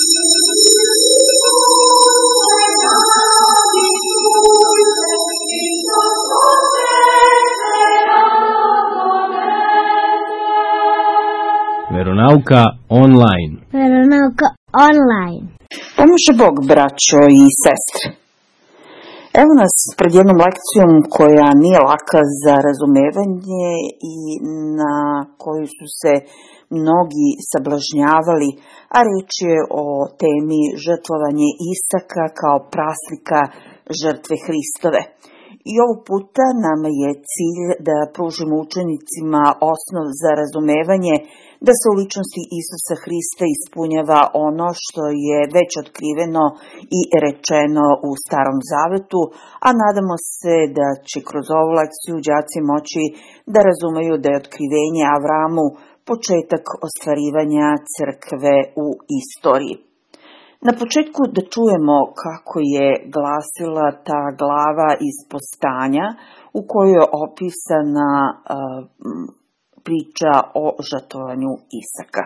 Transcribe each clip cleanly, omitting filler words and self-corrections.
Veronauka online. Veronauka online. Pomože Bog, braćo i sestre. Evo nas pred jednom lekcijom koja nije laka za razumevanje i na koju su se mnogi sablažnjavali, a reč je o temi žrtvovanje Isaka kao praslika žrtve Hristove. I ovog puta nama je cilj da pružimo učenicima osnov za razumevanje da se u ličnosti Isusa Hrista ispunjava ono što je već otkriveno i rečeno u Starom Zavetu, a nadamo se da će kroz ovu lekciju đaci moći da razumeju da je otkrivenje Avramu početak ostvarivanja crkve u istoriji. Na početku da čujemo kako je glasila ta glava iz Postanja u kojoj je opisana priča o žrtvovanju Isaka.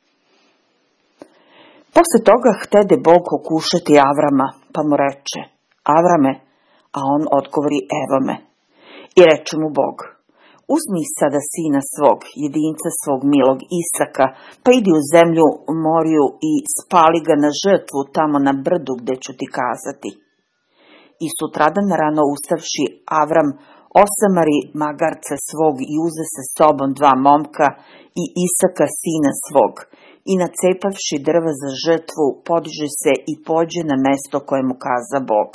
Posle toga htede Bog okušati Avrama, pa mu reče: Avrame, a on odgovori: evo me. I reče mu Bog: uzmi sada sina svog, jedinca svog milog Isaka, pa idi u zemlju Moriju i spali ga na žrtvu tamo na brdu gde ću ti kazati. I sutradan rano ustavši, Avram osamari magarca svog i uze sa sobom 2 momka i Isaka sina svog i nacepavši drva za žrtvu, podiže se i pođe na mesto koje mu kaza Bog.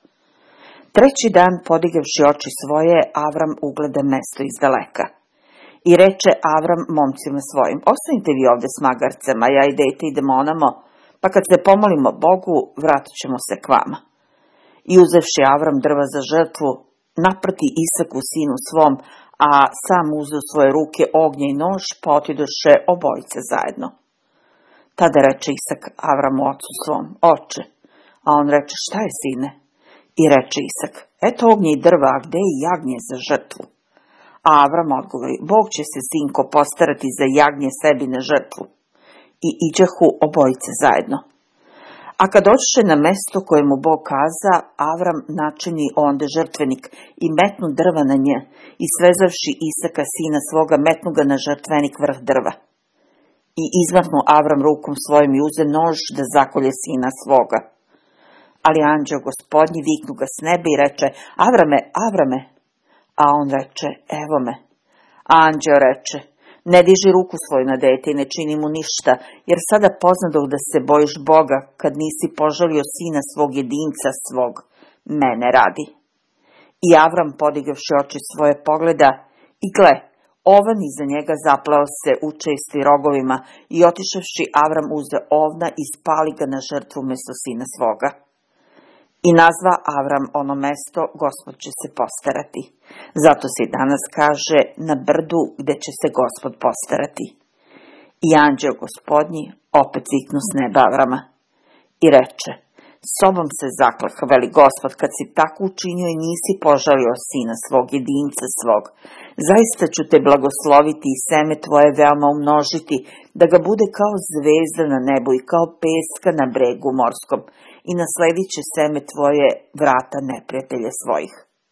Treći dan, podigavši oči svoje, Avram ugleda mesto izdaleka. I reče Avram momcima svojim: ostanite vi ovde s magarcem, a ja i dete idemo onamo, pa kad se pomolimo Bogu, vratit ćemo se k vama. I uzevši Avram drva za žrtvu, naprati Isaku sinu svom, a sam uzeo svoje ruke ognja i nož, pa otidoše obojice zajedno. Tada reče Isak Avramu ocu svom: oče. A on reče: šta je, sine? I reče Isak: eto ognje i drva, a gde je jagnje za žrtvu? A Avram odgovori: Bog će se, sinko, postarati za jagnje sebi na žrtvu. I iđahu obojice zajedno. A kad dođeše na mesto koje mu Bog kaza, Avram načini onde žrtvenik i metnu drva na nje i svezavši Isaka sina svoga, metnu ga na žrtvenik vrh drva. I izmahnu Avram rukom svojim i uze nož da zakolje sina svoga. Ali anđeo Gospodnji viknu ga s neba i reče: Avrame, Avrame. A on reče: evo me. A anđeo reče: ne diži ruku svoju na dete i ne čini mu ništa, jer sada poznadoh da se bojiš Boga, kad nisi požalio sina svog jedinca svog, mene radi. I Avram, podigavši oči svoje, pogleda, i gle, ovan iza njega zaplao se učesti rogovima, i otišavši Avram uze ovna i spali ga na žrtvu mesto sina svoga. I nazva Avram ono mesto: Gospod će se postarati. Zato se i danas kaže: na brdu gde će se Gospod postarati. I anđeo Gospodnji opet viknu s neba Avrama. I reče: sobom se zaklah, veli Gospod, kad si tako učinio i nisi požalio sina svog, jedinca svog. Zaista ću te blagosloviti i seme tvoje veoma umnožiti, da ga bude kao zvezda na nebu i kao peska na bregu morskom. I nasledit će seme tvoje vrata neprijatelja svojih.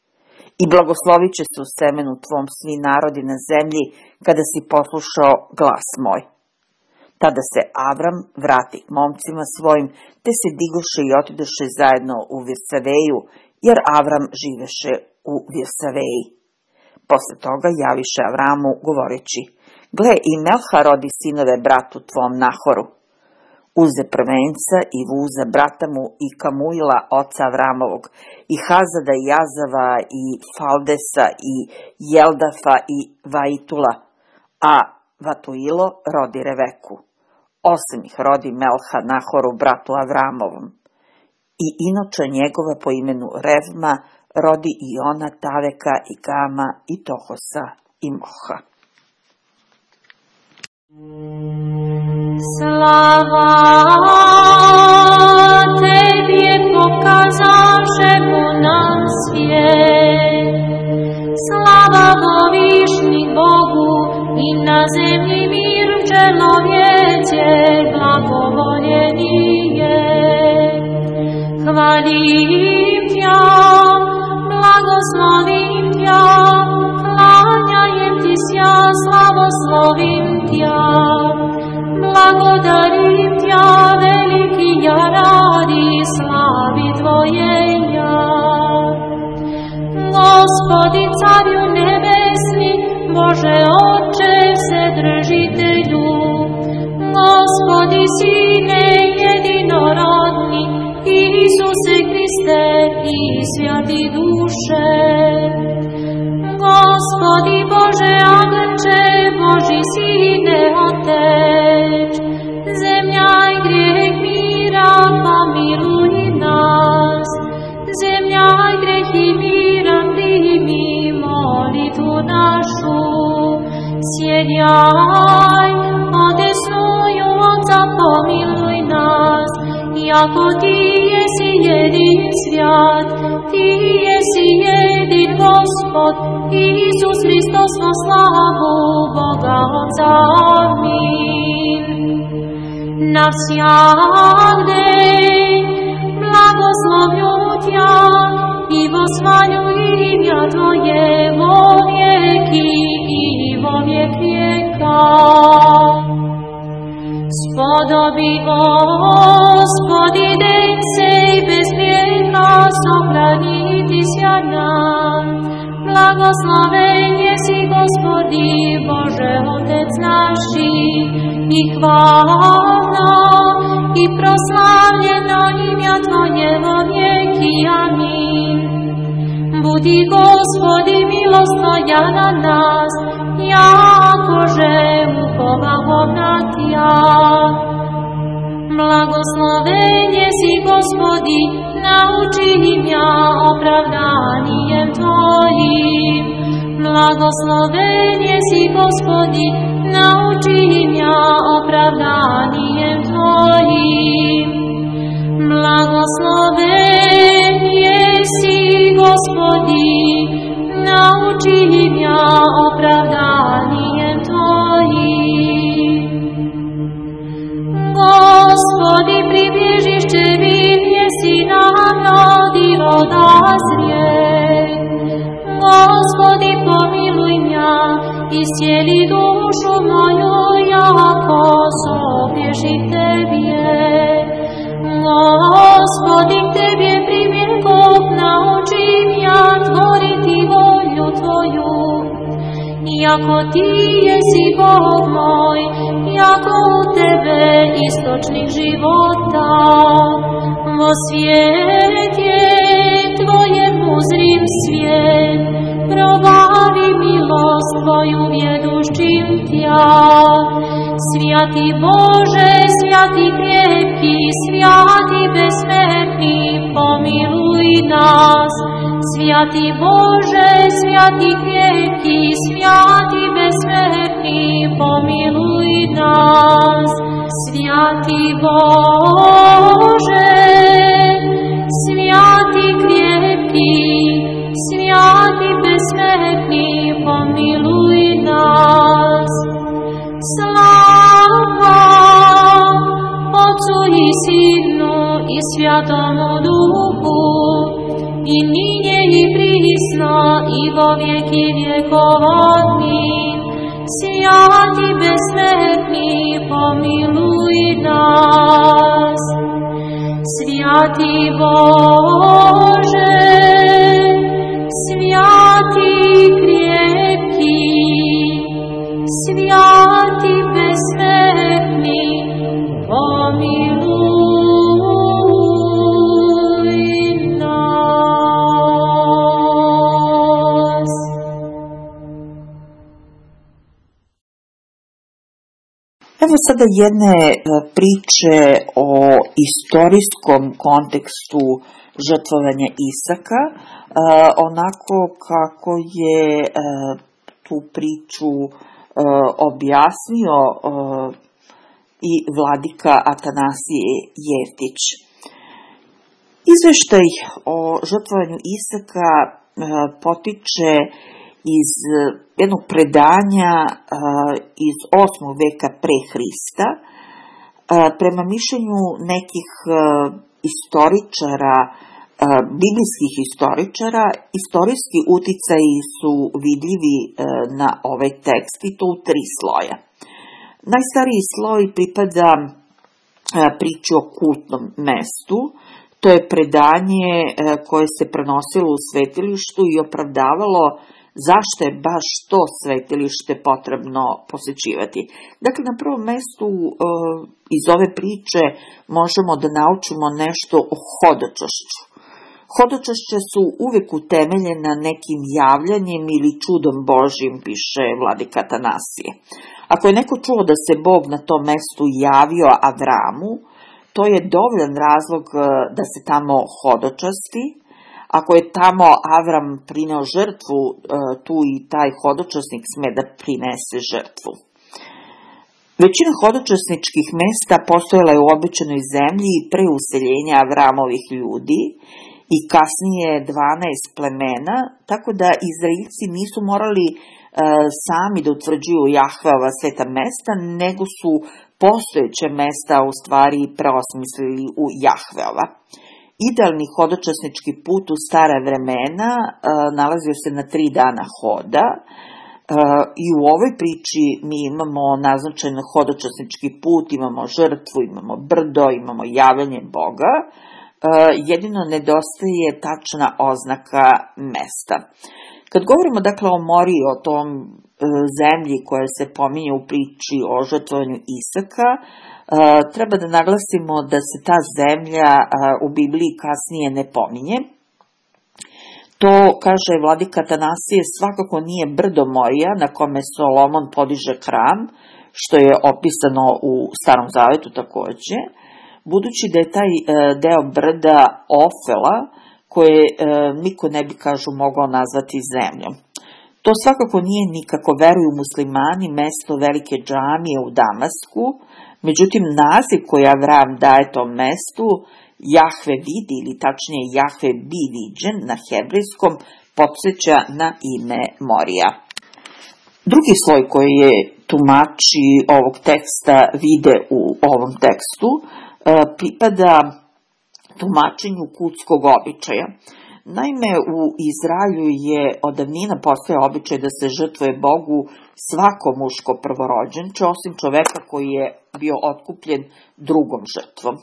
I blagoslovit će se u semenu tvom svi narodi na zemlji, kada si poslušao glas moj. Tada se Avram vrati k momcima svojim, te se digoše i otidoše zajedno u Virsaveju, jer Avram živeše u Virsaveji. Posle toga javiše Avramu, govoreći: gle, i Melha rodi sinove bratu tvom Nahoru. Uze prvenca i Vuza brata mu i Kamuila oca Avramovog i Hazada i Jazava i Faldesa i Jeldafa i Vaitula, a Vatuilo rodi Reveku. 8 ih rodi Melha Nahoru bratu Avramovom. I inoče njegova po imenu Revma rodi i ona Taveka i Gama i Tohosa i Moha. Slava tebi pokazašemu nam svijet. Slava Bovišnji Bogu i na zemlji mir čelovjece blagovoljeni blagoslovim Tja, blagodarim Tja, veliki ja radi slavi Tvoje ja. Gospodi carju nebesni, Bože Oče Vsedržitelju, Gospodi Sine jedinorodni, Isuse Hriste i Svjati duše. Gospodi Bože Agnče, Boži Sine Otec, zemlja i grijeh mira pomiluj nas, zemlja i grijeh i mira primi molitvu našu, sjedjaj odesnuju Otca pomiluj nas, jako Ti jesi jedin svjat, Ti jesi jedin Gospod, Isus Hristos na slavu Boga Otca, amin. Na всякдень благословлю Тя и восхвалю имя Твое во веки и во век века. Сподоби, Господи, день сей без греха сохранитеся нам. Благословен еси, Господи, Боже Отец наши, и хвално, и прославljeno имя Твое во веки, амин. Буди, Господи, милостноя на нас, якоже уповахом на Тя. Благословен еси, Господи, научи меня оправданием Твоим. Благословен еси, Господи, научи меня оправданием Твоим. Благословен еси, Господи, научи меня оправданием Твоим. Господи, прибежище мир еси нам, роди вода зрек. Господи, помилуй меня, исцели душу мою, яко собежи к Тебе. Господи, к Тебе примерков, научи меня творити волю Твою. Яко Ти еси Бог мой, яко у Тебе источник живота. Во свете Твоем узрим свет, пробави милост Твою ведущим Тя. Святый Боже, святый крепкий, святый бессмертный, помилуй нас. Святый Боже, святый крепкий, святый бессмертный, помилуй нас. Святый Боже, святый крепкий, святый бессмертный, помилуй нас. Слава Отцу и Сыну и Святому Духу, и ныне и присно, и во веки веков, аминь. Святый бессмертный, помилуй нас. Святый Боже, святый крепкий, святый бессмертный, помилуй нас. Evo sada jedne priče o istorijskom kontekstu žrtvovanja Isaka, onako kako je tu priču objasnio i vladika Atanasije Jeftić. Izveštaj o žrtvovanju Isaka potiče iz jednog predanja iz 8. veka pre Hrista. Prema mišljenju nekih istoričara, biblijskih historičara. Istorijski uticaji su vidljivi na ovaj tekst i to u 3 sloja. Najstariji sloj pripada priči o kultnom mestu. To je predanje koje se prenosilo u svetilištu i opravdavalo zašto je baš to svetilište potrebno posećivati. Dakle, na prvom mestu iz ove priče možemo da naučimo nešto o hodočašću. Hodočašća su uvek utemeljena nekim javljanjem ili čudom Božjim, piše vladika Atanasije. Ako je neko čuo da se Bog na tom mestu javio Avramu, to je dovoljan razlog da se tamo hodočasti. Ako je tamo Avram prineo žrtvu, tu i taj hodočasnik sme da prinese žrtvu. Većina hodočasničkih mesta postojala je u obećanoj zemlji i pre useljenja Avramovih ljudi i kasnije 12 plemena, tako da Izraelci nisu morali sami da utvrđuju Jahveova sveta mesta, nego su postojeće mesta u stvari preosmislili u Jahveova. Idealni hodočasnički put u stara vremena nalazio se na 3 dana hoda i u ovoj priči mi imamo naznačen hodočasnički put, imamo žrtvu, imamo brdo, imamo javljanje Boga, jedino nedostaje tačna oznaka mesta. Kad govorimo dakle o Moriji, o tom zemlji koja se pominje u priči o žrtvovanju Isaka, treba da naglasimo da se ta zemlja u Bibliji kasnije ne pominje. To, kaže vladika Atanasije, svakako nije brdo Morija na kome Solomon podiže hram, što je opisano u Starom zavetu takođe, budući da je taj deo brda Ofela, koje niko ne bi, kažu, mogao nazvati zemljom. To svakako nije, ni kako veruju muslimani, mesto velike džamije u Damasku, međutim naziv koji Avram daje tom mestu, Jahve vidi, ili tačnije Jahve bi viđen na hebrejskom, podsjeća na ime Morija. Drugi sloj koji je tumači ovog teksta vide u ovom tekstu pripada tumačenju kutskog običaja. Naime, u Izraelju je od davnina postojao običaj da se žrtvuje Bogu svako muško prvorođenče, osim čoveka koji je bio otkupljen drugom žrtvom.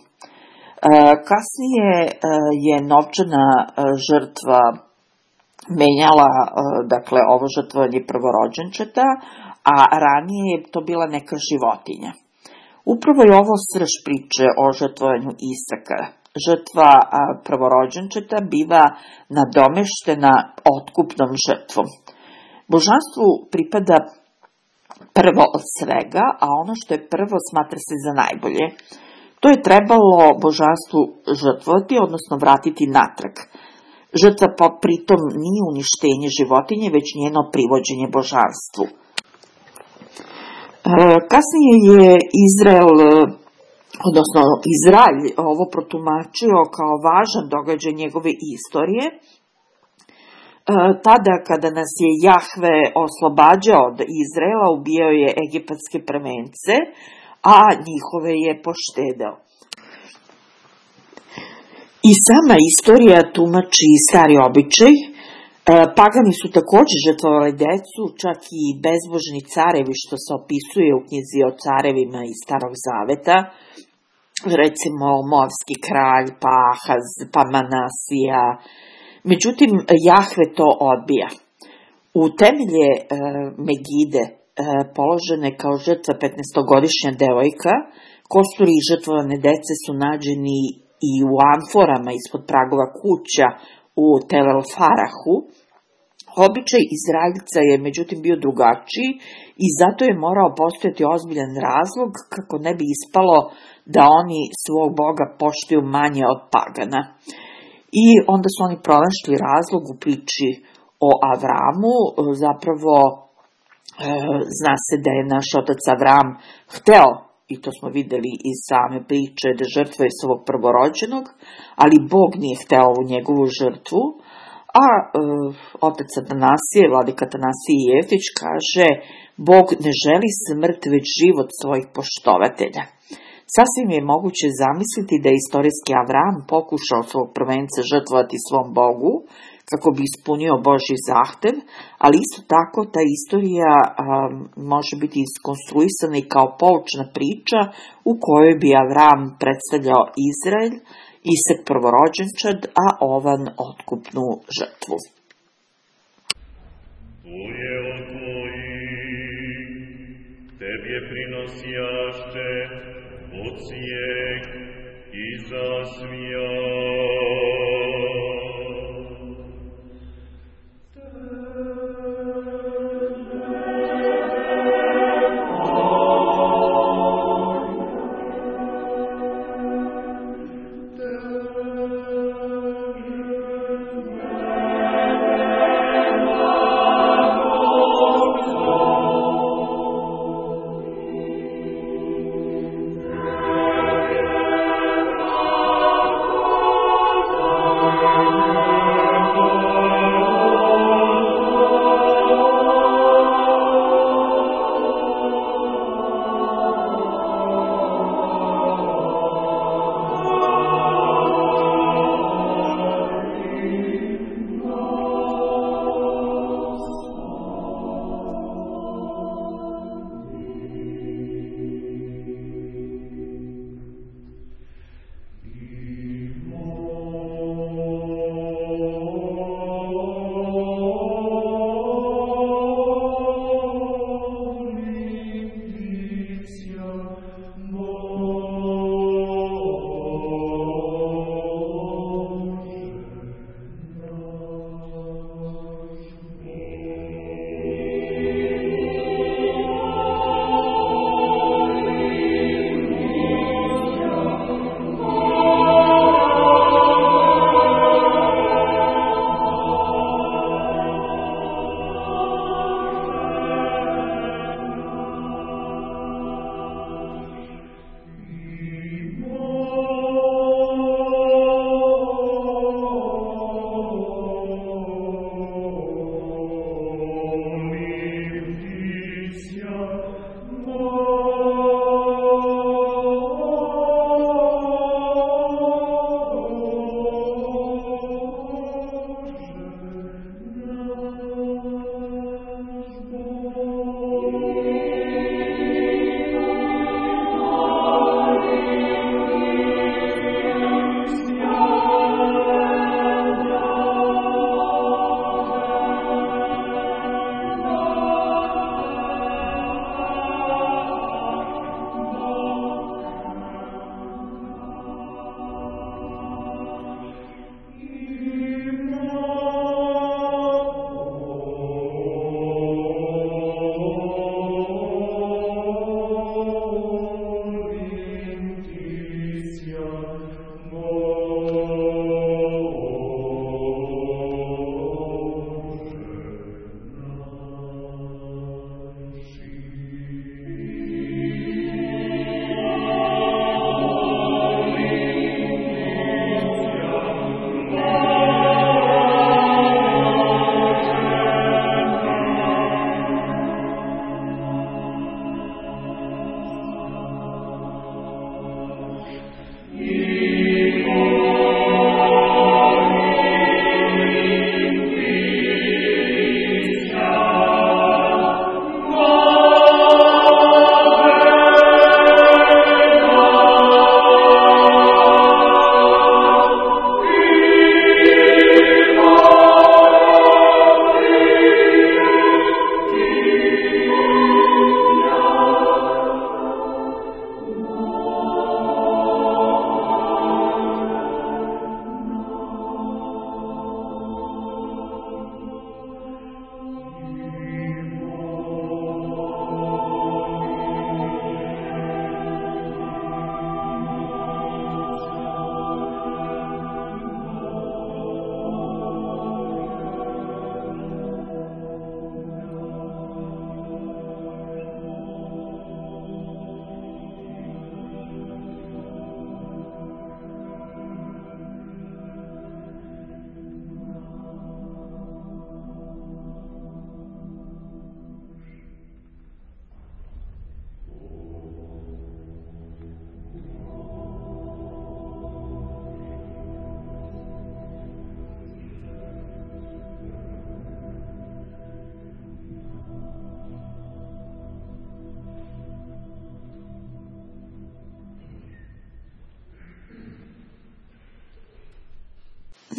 Kasnije je novčana žrtva menjala, dakle, ovo žrtvovanje prvorođenčeta, a ranije je to bila neka životinja. Upravo je ovo srž priče o žrtvovanju Isaka. Žrtva prvorođenčeta biva nadomeštena otkupnom žrtvom. Božanstvu pripada prvo od svega, a ono što je prvo smatra se za najbolje. To je trebalo božanstvu žrtvovati, odnosno vratiti natrag. Žrtva pritom nije uništenje životinje, već njeno privođenje božanstvu. Kasnije je Izrael ovo protumačio kao važan događaj njegove istorije, tada kada nas je Jahve oslobađao od Izraela, ubijao je egipatske premence, a njihove je poštedeo. I sama istorija tumači stari običaj. Pagani su također žrtvovali decu, čak i bezbožni carevi, što se opisuje u knjizi o carevima iz Starog zaveta, recimo Moavski kralj, pa Ahaz, pa Manasija. Međutim, Jahve to odbija. U temelje Megide položene kao žrtva 15-godišnja devojka, kosturi i žrtvovane dece su nađeni i u amforama ispod pragova kuća u Tel El Farahu. Običaj Izraeljica je međutim bio drugačiji i zato je morao postojati ozbiljan razlog kako ne bi ispalo da oni svog Boga poštuju manje od pagana. I onda su oni pronašli razlog u priči o Avramu. Zapravo zna se da je naš otac Avram hteo, i to smo videli iz same priče, da žrtvuje svog prvorođenog, ali Bog nije hteo ovu njegovu žrtvu, a otac Atanasije, vladika Atanasije Jeftić, kaže: Bog ne želi smrt, već život svojih poštovatelja. Sasvim je moguće zamisliti da je istorijski Avram pokušao svog prvenca žrtvovati svom Bogu, kako bi ispunio Božji zahtev, ali isto tako ta istorija može biti iskonstruisana i kao poučna priča u kojoj bi Avram predstavljao Izrael, Isak prvorođenčad, a Ovan otkupnu žrtvu. Tu je on tvoji, tebje prinosjašće, od snijeg i zasmija.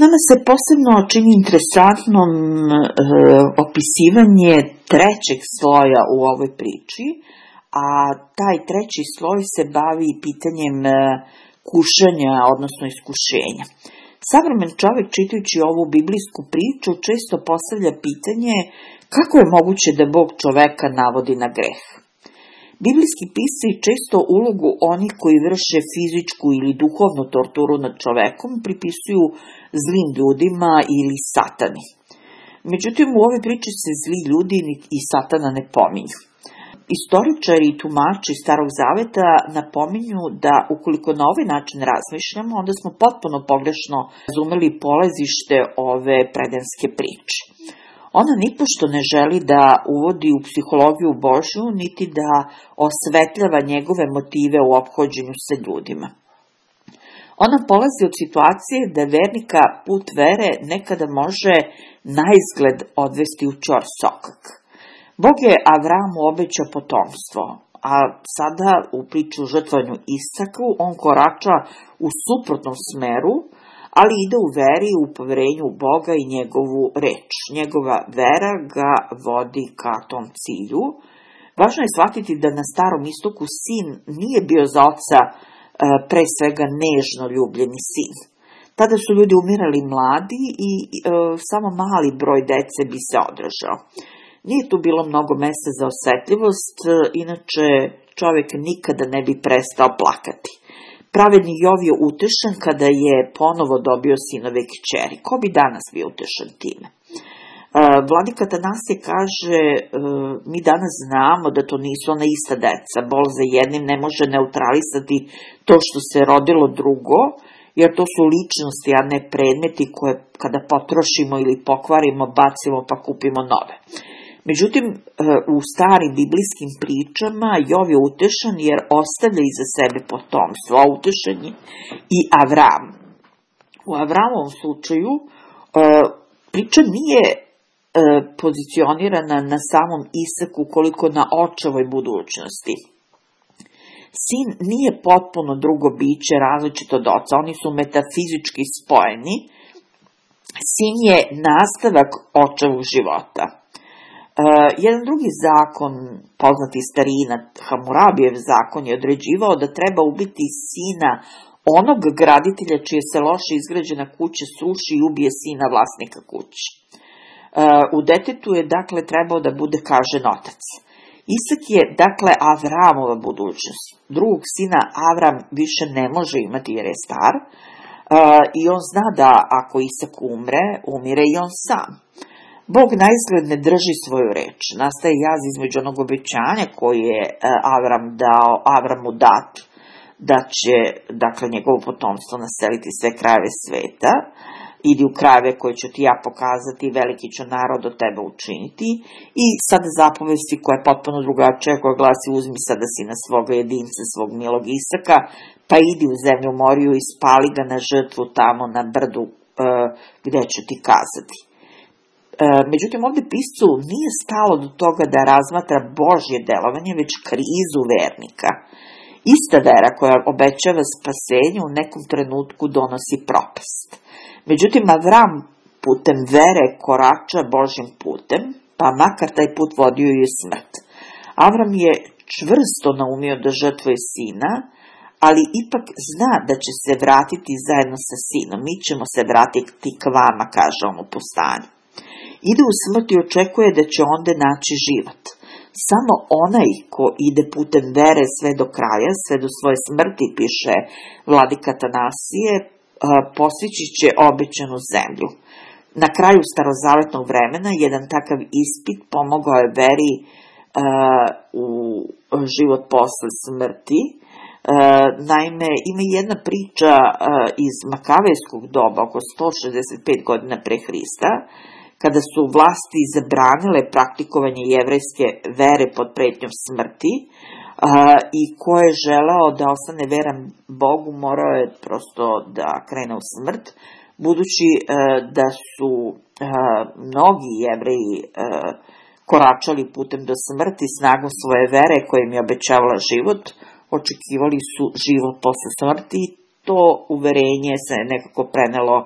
Nama se posebno čini interesantnom opisivanje trećeg sloja u ovoj priči, a taj treći sloj se bavi pitanjem kušanja, odnosno iskušenja. Savremen čovjek, čitajući ovu biblijsku priču, često postavlja pitanje kako je moguće da Bog čoveka navodi na greh. Biblijski pisci često ulogu onih koji vrše fizičku ili duhovnu torturu nad čovekom pripisuju zlim ljudima ili satani. Međutim, u ovoj priči se zli ljudi i satana ne pominju. Istoričari i tumači Starog zaveta napominju da ukoliko na ovaj način razmišljamo, onda smo potpuno pogrešno razumeli polazište ove predenske priče. Ona nipošto ne želi da uvodi u psihologiju Božju, niti da osvetljava njegove motive u ophođenju sa ljudima. Ona polazi od situacije da vernika put vere nekada može naizgled odvesti u čor sokak. Bog je Avramu obećao potomstvo, a sada u priču o žrtvovanju Isaku on korača u suprotnom smeru, ali ide u veri, u poverenju u Boga i njegovu reč. Njegova vera ga vodi ka tom cilju. Važno je shvatiti da na Starom istoku sin nije bio za oca pre svega nežno ljubljeni sin. Tada su ljudi umirali mladi i samo mali broj dece bi se održao. Nije tu bilo mnogo mesta za osetljivost, inače čovjek nikada ne bi prestao plakati. Pravedni Jov je utešen kada je ponovo dobio sinove kćeri. Ko bi danas bio utešen time? Vladika Atanasije kaže, mi danas znamo da to nisu ona ista deca. Bol za jednim ne može neutralisati to što se rodilo drugo, jer to su ličnosti, a ne predmeti koje kada potrošimo ili pokvarimo, bacimo pa kupimo nove. Međutim, u starim biblijskim pričama Jov je utešan jer ostavlja iza sebe potomstvo, a utešan je i Avram. U Avramovom slučaju priča nije pozicionirana na samom Isaku koliko na očevoj budućnosti. Sin nije potpuno drugo biće različito od oca, oni su metafizički spojeni. Sin je nastavak očevog života. Jedan drugi zakon, poznati starina, Hamurabijev zakon, je određivao da treba ubiti sina onog graditelja čije se loše izgrađena kuća sruši i ubije sina vlasnika kuće. U detetu je dakle trebao da bude kažen otac. Isak je dakle Avramova budućnost. Drugog sina Avram više ne može imati jer je star i on zna da ako Isak umre, umire i on sam. Bog naizgled ne drži svoju reč. Nastaje jaz između onog obećanja koje je Avramu dat, da će, dakle, njegovo potomstvo naseliti sve krajeve sveta, idi u krajeve koje ću ti ja pokazati, veliki ću narod od tebe učiniti, i sada zapovesti koja je potpuno drugačija, koja glasi uzmi sada sina svoga jedinca, svog milog Isaka, pa idi u zemlju Moriju i spali ga na žrtvu tamo na brdu gde ću ti kazati. Međutim, ovdje piscu nije stalo do toga da razmatra Božje delovanje, već krizu vernika. Ista vera koja obećava spasenje u nekom trenutku donosi propast. Međutim, Avram putem vere korača Božjim putem, pa makar taj put vodio je smrt. Avram je čvrsto naumio da žrtvuje sina, ali ipak zna da će se vratiti zajedno sa sinom. Mi ćemo se vratiti k vama, kaže on u pustanju. Ide u smrt i očekuje da će onda naći život. Samo onaj ko ide putem vere sve do kraja, sve do svoje smrti, piše vladika Atanasije, postići će obećanu zemlju. Na kraju starozavetnog vremena jedan takav ispit pomogao je veri u život posle smrti. Naime, ima jedna priča iz Makavejskog doba, oko 165 godina pre Hrista, kada su vlasti zabranile praktikovanje jevrejske vere pod pretnjom smrti, i ko je želeo da ostane veran Bogu, morao je prosto da krene u smrt, budući da su mnogi Jevreji koračali putem do smrti snagom svoje vere koja im je obećavala život, očekivali su život posle smrti. To uverenje se nekako prenelo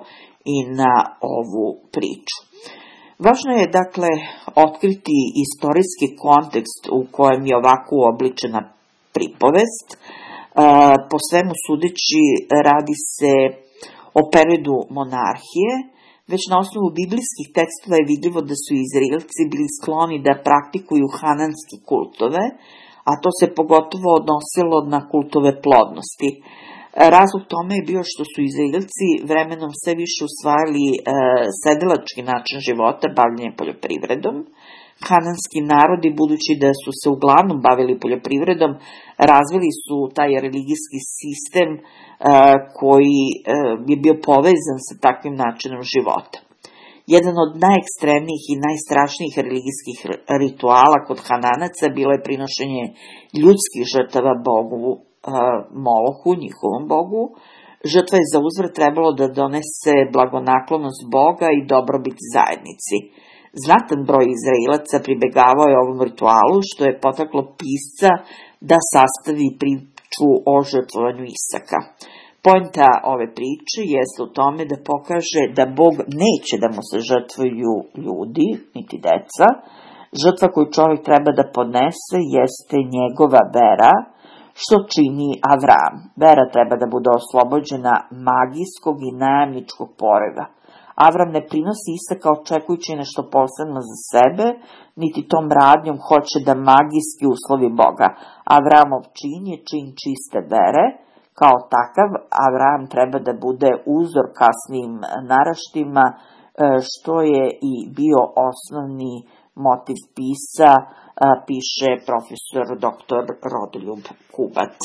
i na ovu priču. Važno je, dakle, otkriti istorijski kontekst u kojem je ovako uobličena pripovest. Po svemu sudeći radi se o periodu monarhije. Već na osnovu biblijskih tekstova je vidljivo da su Izraelci bili skloni da praktikuju hananske kultove, a to se pogotovo odnosilo na kultove plodnosti. Razlog tome je bio što su Izraelci vremenom sve više usvajali sedilački način života, bavljenje poljoprivredom. Hananski narodi, budući da su se uglavnom bavili poljoprivredom, razvili su taj religijski sistem koji je bio povezan sa takvim načinom života. Jedan od najekstremnijih i najstrašnijih religijskih rituala kod Hananaca bilo je prinošenje ljudskih žrtava bogu Molohu, njihovom bogu. Žrtva je za uzvrat trebalo da donese blagonaklonost Boga i dobrobit zajednici. Znatan broj Izraelaca pribegavao je ovom ritualu, što je potaklo pisca da sastavi priču o žrtvovanju Isaka. Poenta ove priče jeste u tome da pokaže da Bog neće da mu se žrtvuju ljudi, niti deca. Žrtva koju čovjek treba da podnese jeste njegova vera, što čini Avram. Vera treba da bude oslobođena magijskog i najamničkog poreva. Avram ne prinosi Isaka očekujući nešto posebno za sebe, niti tom radnjom hoće da magijski uslovi Boga. Avramov čin je čin čiste vere. Kao takav, Avram treba da bude uzor kasnijim naraštima, što je i bio osnovni motiv pisca, piše profesor dr. Rodoljub Kubac.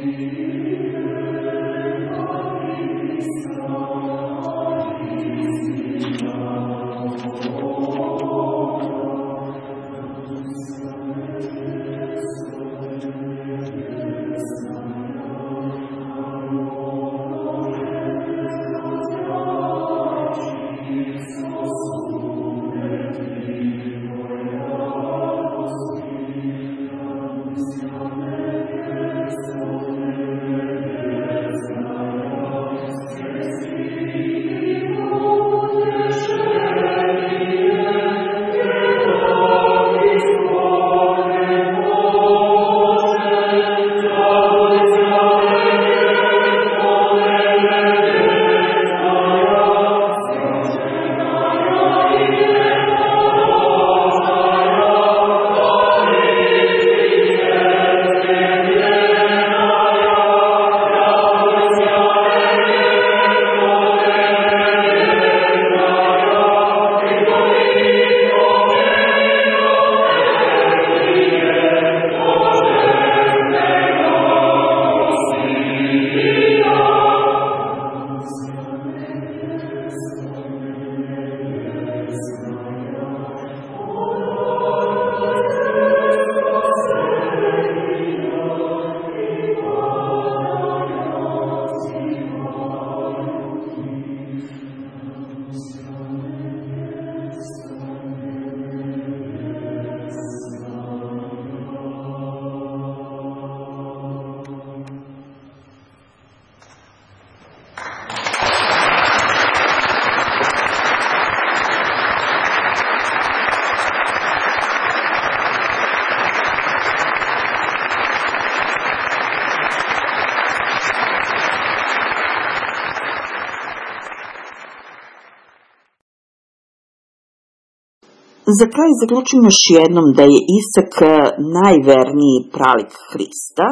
Za kraj zaključimo još jednom da je Isak najverniji pralik Hrista,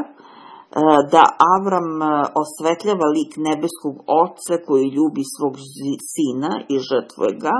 da Avram osvetljava lik nebeskog Oca koji ljubi svog sina i žrtvuje ga.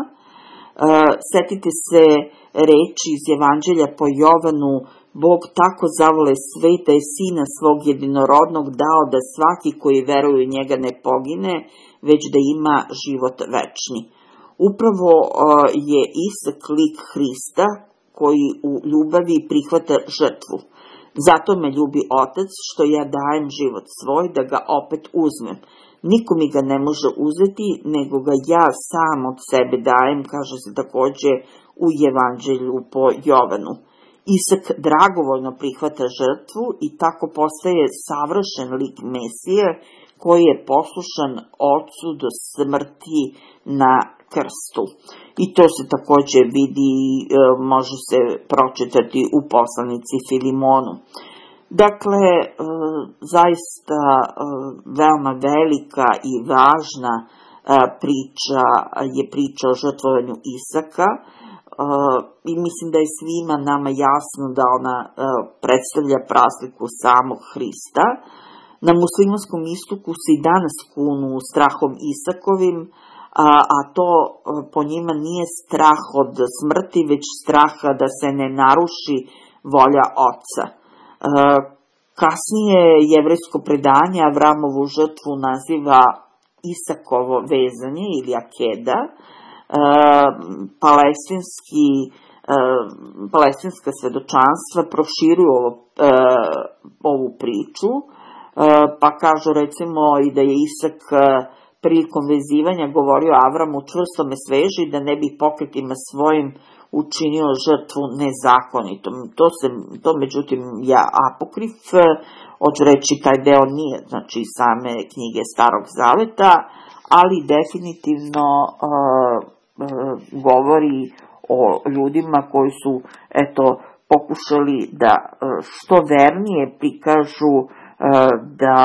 Setite se reči iz Evanđelja po Jovanu: Bog tako zavole svet da je sina svog jedinorodnog dao da svaki koji veruje u njega ne pogine, već da ima život večni. Upravo je Isak lik Hrista koji u ljubavi prihvata žrtvu. Zato me ljubi Otac što ja dajem život svoj da ga opet uzmem. Niko mi ga ne može uzeti, nego ga ja sam od sebe dajem, kaže se takođe u Evanđelju po Jovanu. Isak dragovoljno prihvata žrtvu i tako postaje savršen lik Mesije koji je poslušan Ocu do smrti na krstu. I to se takođe vidi, može se pročitati u poslanici Filimonu. Dakle, zaista veoma velika i važna priča je priča o žrtvovanju Isaka i mislim da je svima nama jasno da ona predstavlja prasliku samog Hrista. Na muslimanskom istoku se i danas kunu strahom Isakovim, a to po njima nije strah od smrti, već straha da se ne naruši volja Oca. Kasnije jevrejsko predanje Avramovu žrtvu naziva Isakovo vezanje ili akeda. Palestinska svedočanstva proširuju ovu priču, pa kažu recimo i da je Isak prilikom vezivanja govorio Avramu: čvrsto me sveži da ne bih pokretima svojim učinio žrtvu nezakonitom. To međutim je apokrif, hoću reći taj deo nije znači same knjige Starog Zaveta, ali definitivno govori o ljudima koji su pokušali da što vernije prikažu da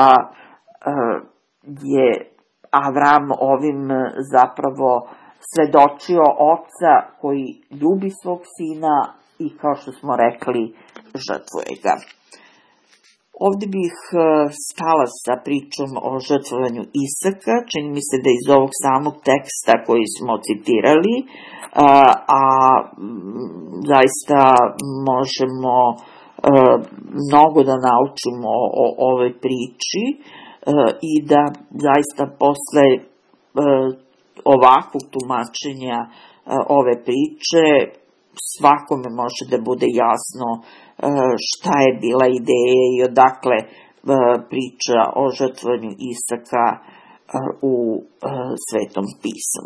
je Avram ovim zapravo svedočio Oca koji ljubi svog sina i, kao što smo rekli, žrtvuje ga. Ovde bih stala sa pričom o žrtvovanju Isaka. Čini mi se da iz ovog samog teksta koji smo citirali, a zaista možemo mnogo da naučimo o ovoj priči i da zaista posle ovakvog tumačenja ove priče svakome može da bude jasno šta je bila ideja i odakle priča o žrtvovanju Isaka u Svetom pismu.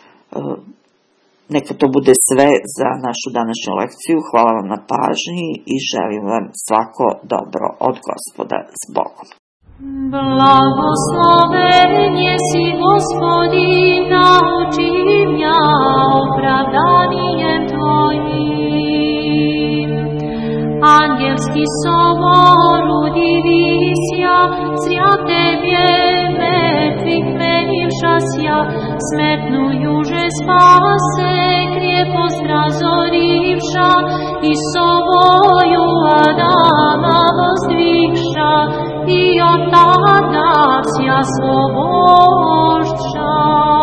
Neka to bude sve za našu današnju lekciju. Hvala vam na pažnji i želim vam svako dobro od Gospoda s Bogom. Blagosloven jesi Gospodin, nauči mja opravdanijem Tvojim. Angelski sobor udivisja, zrja Tebje mrtvih menivšasja, smrtnu juže spase, krijepost razorivša, i soboju Adama vozdvihša, i od tada vsja slobošća.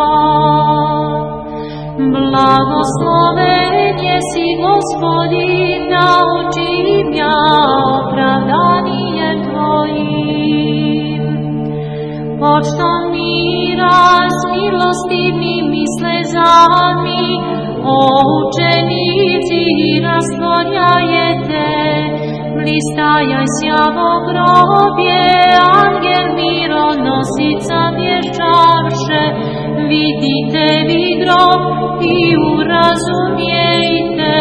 Blagosloven jesi Gospodin, nauči mja opravdanijem Tvojim. Počtom mira s milostivnim i slezami, o učenici rastvorjajete, blistajaj sjavo grobje, angel mironosica vješćavše, vidite vi grob i urazumijte,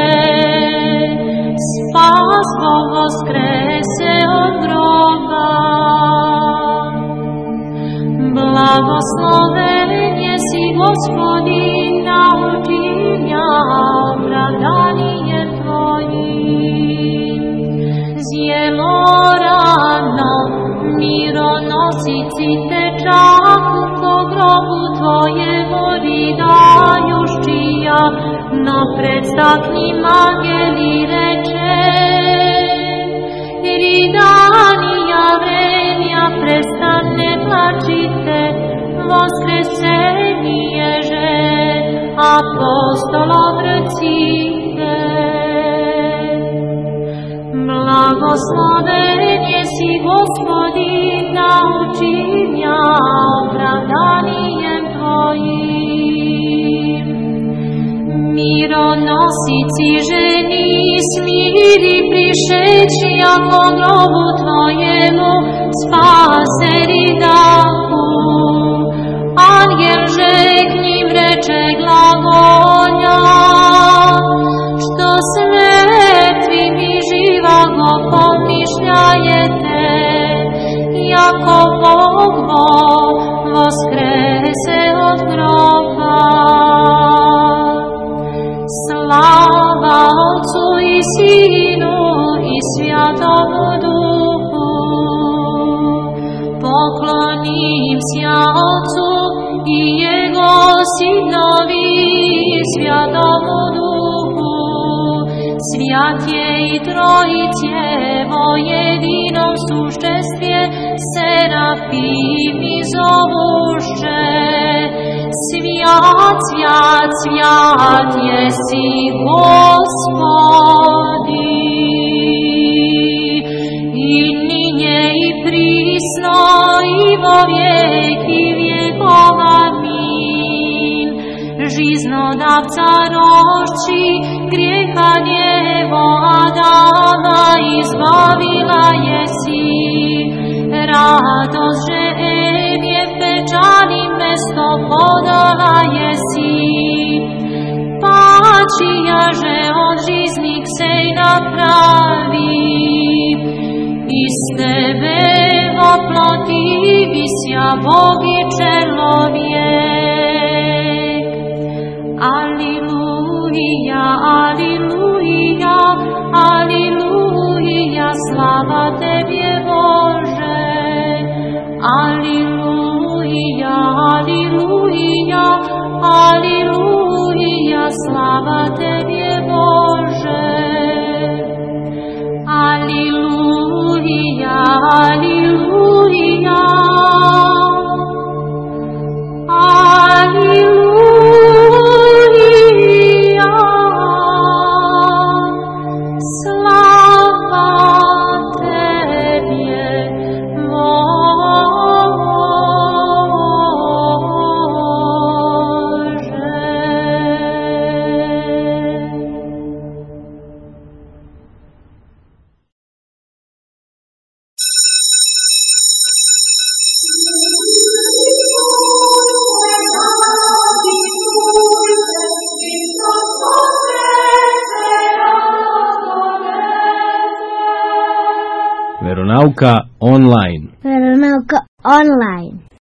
spas Bog voskrese od groba. Blagosloven jesi Gospodin, nauči mja opravdanijem Tvojim. Zjelorano mironosici tečahu po grobu Tvoje vodi dajuščija, no predstaknim angeli reče, ridanija vrenja prestane plačite, voskresenije že apostolov recite. Blagosloven jesi Gospodin, nauči mja opravdanijem Tvojim. Mironosici ženi smiri prišeći, ako grobu Tvojemu spase ridahu. Angel že k njim reče glagolja, što s mrtvim i živago pomišljajete, jako Bog voskrese od groba. Slava Otcu i Sinu i Svjatomu Duhu, poklonim sja Otcu i Jego Sinovi i Svjatomu Duhu, svjatje i Trojice vo jedinom sušćestvje, serafimi zovuše, svjat, svjat, svjat jesi Gospodi. I ninje i prisno i vo vijeki vjekov, amin. Жизнодавца rošči, grijeha njevo Adama izbavila jesi. Radost že Evje pečali mesto podala jesi. Pačija že od žiznik sej napravi. Iz tebe voplotivi sja Bogi čelovjek. Aliluja, aliluja, aliluja, slava Tebje Bože. Aliluja, aliluja, aliluja, slava Tebje Bože. Aliluja, aliluja, Veronauka online. Veronauka online.